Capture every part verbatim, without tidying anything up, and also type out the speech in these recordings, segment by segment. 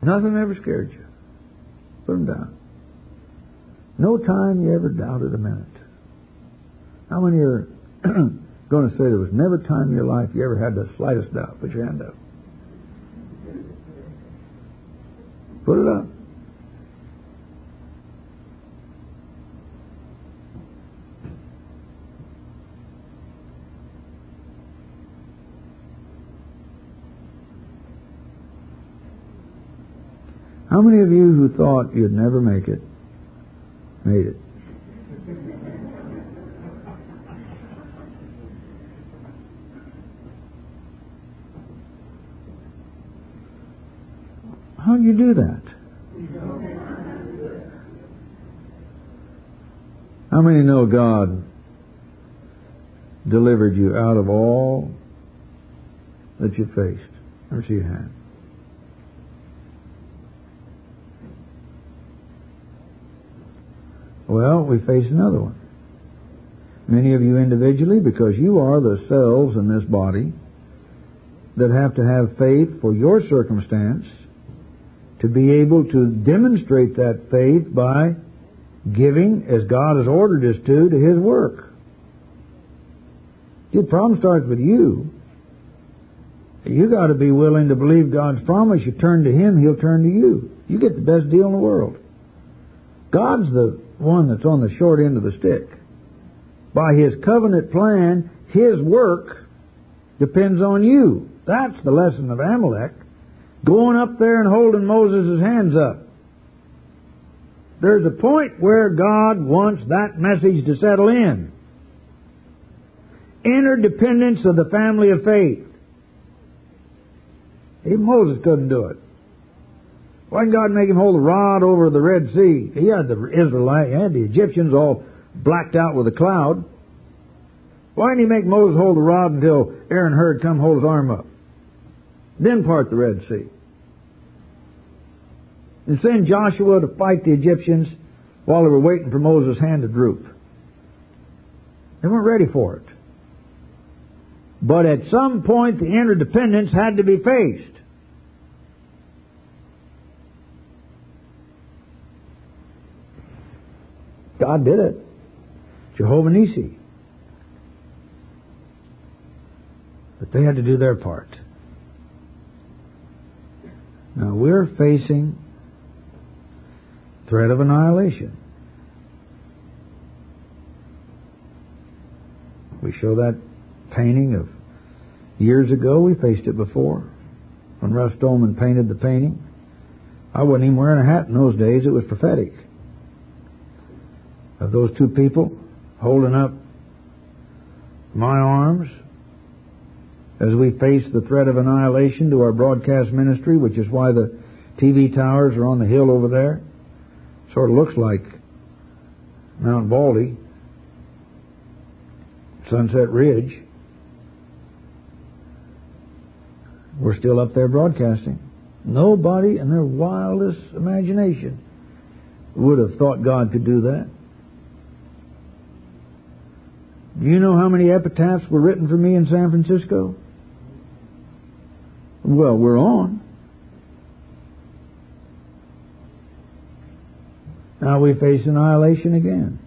Nothing ever scared you. Put them down. No time you ever doubted a minute. How many are going to say there was never a time in your life you ever had the slightest doubt? Put your hand up. Put it up. How many of you who thought you'd never make it, made it? How'd you do that? How many know God delivered you out of all that you faced? Let me see your hand. Well, we face another one. Many of you individually, because you are the cells in this body that have to have faith for your circumstance, to be able to demonstrate that faith by giving as God has ordered us to, to His work. See, the problem starts with you. You got to be willing to believe God's promise. You turn to Him, He'll turn to you. You get the best deal in the world. God's the one that's on the short end of the stick. By His covenant plan, His work depends on you. That's the lesson of Amalek. Going up there and holding Moses' hands up. There's a point where God wants that message to settle in. Interdependence of the family of faith. Even Moses couldn't do it. Why didn't God make him hold the rod over the Red Sea? He had the Israelites, he had the Egyptians all blacked out with a cloud. Why didn't He make Moses hold the rod until Aaron heard come hold his arm up? Then part the Red Sea. And send Joshua to fight the Egyptians while they were waiting for Moses' hand to droop. They weren't ready for it. But at some point the interdependence had to be faced. God did it. Jehovah Nissi. But they had to do their part. Now we're facing threat of annihilation. We show that painting of years ago. We faced it before. When Russ Dolman painted the painting. I wasn't even wearing a hat in those days. It was prophetic. Of those two people holding up my arms as we face the threat of annihilation to our broadcast ministry, which is why the T V towers are on the hill over there. Sort of looks like Mount Baldy, Sunset Ridge. We're still up there broadcasting. Nobody in their wildest imagination would have thought God could do that. Do you know how many epitaphs were written for me in San Francisco? Well, we're on. Now we face annihilation again.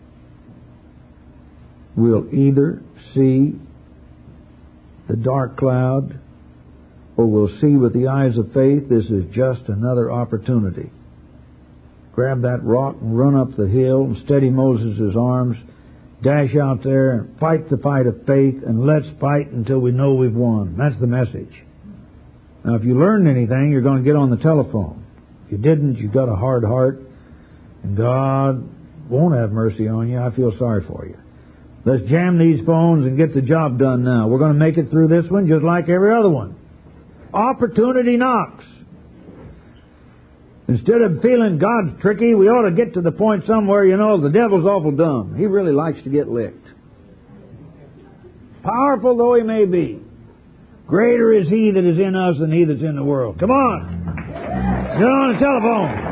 We'll either see the dark cloud or we'll see with the eyes of faith this is just another opportunity. Grab that rock and run up the hill and steady Moses' arms. Dash out there and fight the fight of faith, and let's fight until we know we've won. That's the message. Now, if you learned anything, you're going to get on the telephone. If you didn't, you've got a hard heart, and God won't have mercy on you. I feel sorry for you. Let's jam these phones and get the job done now. We're going to make it through this one just like every other one. Opportunity knocks. Instead of feeling God's tricky, we ought to get to the point somewhere, you know, the devil's awful dumb. He really likes to get licked. Powerful though he may be, greater is he that is in us than he that's in the world. Come on. Get on the telephone.